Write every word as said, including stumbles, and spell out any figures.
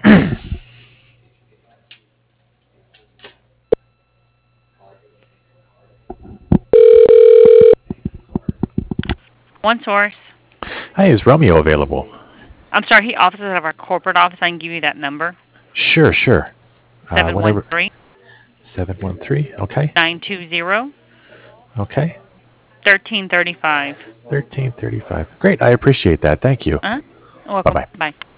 One source. Hi, is Romeo available? I'm sorry, he offices out of our corporate office. I can give you that number. Sure, sure. Uh, Seven one whenever. three seven one three. Okay. nine two zero Okay. thirteen thirty five. thirteen thirty-five. Great. I appreciate that. Thank you. Uh-huh. Bye Welcome. bye. Bye.